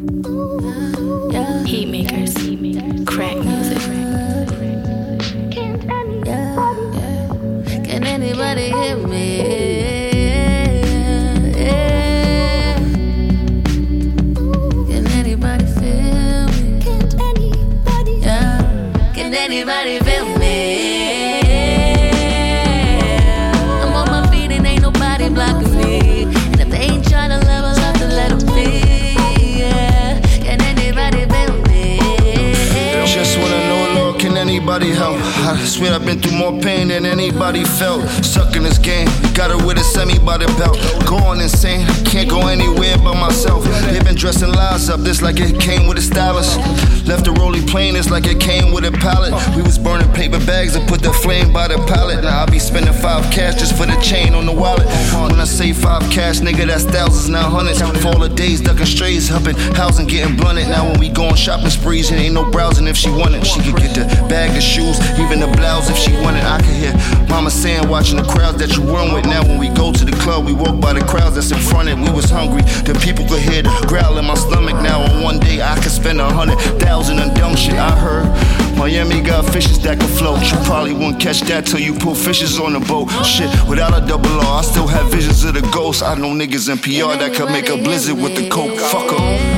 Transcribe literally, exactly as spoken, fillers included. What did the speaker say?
Heat makers, crack music. Can anybody hear me? Can anybody feel me? Can't anybody? Yeah. Can anybody feel me? I'm on my feet and ain't nobody blocking me. And if they ain't tryna level up, then let them be. Yeah. Can anybody feel me? Just wanna know, Lord, can anybody help? I swear I've been through more pain than anybody felt. Stuck in this game, got her with a semi by the belt. Going insane, can't go anywhere by myself. They've been dressing lies up, this like it came with a stylist. Left the rolling plane, it's like it came with a pallet. We was burning paper bags and put the flame by the pallet. Now I be spending five cash just for the chain on the wallet. When I say five cash, nigga, that's thousands, not hundreds. For all the days ducking strays, helping housing, getting blunted. Now when we go on shopping sprees, it ain't no browsing if she wanted. She could get the bag, the shoes, even the blouse if she wanted. I could hear mama saying, watching the crowds that you run with. Now when we go to the club, we walk by the crowds that's in front of it. We was hungry, the people could hear the growl in my stomach. Now on one day I could spend a hundred thousand on dumb shit. I heard Miami got fishes that can float. You probably won't catch that till you pull fishes on the boat. Shit, without a double R, I still have visions of the ghost. I know niggas in P R that could make a blizzard with the coke. Fuck 'em.